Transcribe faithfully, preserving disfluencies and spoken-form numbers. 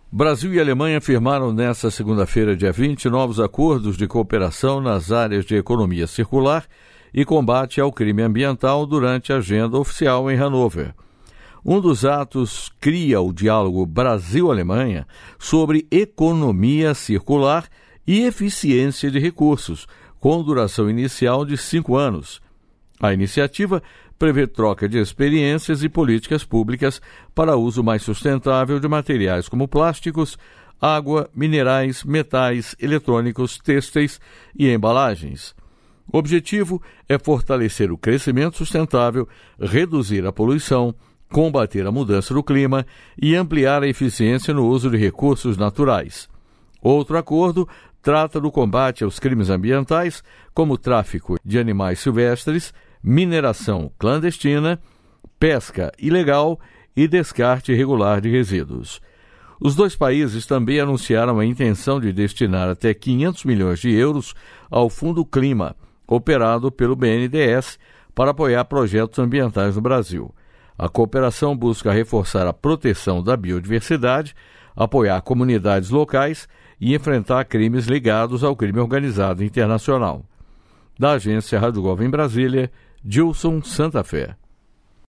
Brasil e Alemanha firmaram nesta segunda-feira, dia vinte, novos acordos de cooperação nas áreas de economia circular e combate ao crime ambiental durante a agenda oficial em Hannover. Um dos atos cria o diálogo Brasil-Alemanha sobre economia circular e eficiência de recursos, com duração inicial de cinco anos. A iniciativa prevê troca de experiências e políticas públicas para uso mais sustentável de materiais como plásticos, água, minerais, metais, eletrônicos, têxteis e embalagens. O objetivo é fortalecer o crescimento sustentável, reduzir a poluição, combater a mudança do clima e ampliar a eficiência no uso de recursos naturais. Outro acordo trata do combate aos crimes ambientais, como o tráfico de animais silvestres, mineração clandestina, pesca ilegal e descarte irregular de resíduos. Os dois países também anunciaram a intenção de destinar até quinhentos milhões de euros ao Fundo Clima, operado pelo B N D E S, para apoiar projetos ambientais no Brasil. A cooperação busca reforçar a proteção da biodiversidade, apoiar comunidades locais e enfrentar crimes ligados ao crime organizado internacional. Da agência Rádio Gov em Brasília, Gilson Santa Fé.